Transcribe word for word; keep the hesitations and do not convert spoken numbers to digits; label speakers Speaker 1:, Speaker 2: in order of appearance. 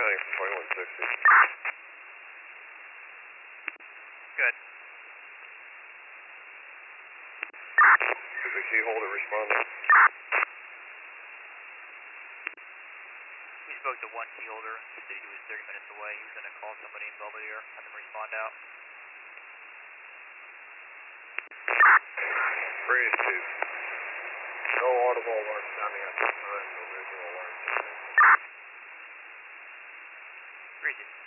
Speaker 1: County for twenty-one sixty.
Speaker 2: Good.
Speaker 1: two sixty holder responding.
Speaker 2: We spoke to one key holder. He said he was thirty minutes away. He was going to call somebody in Belvedere, have them respond out.
Speaker 1: Praise Chief. No audible alarm sounding at this time. No visual alarm sounding.
Speaker 2: Greasy.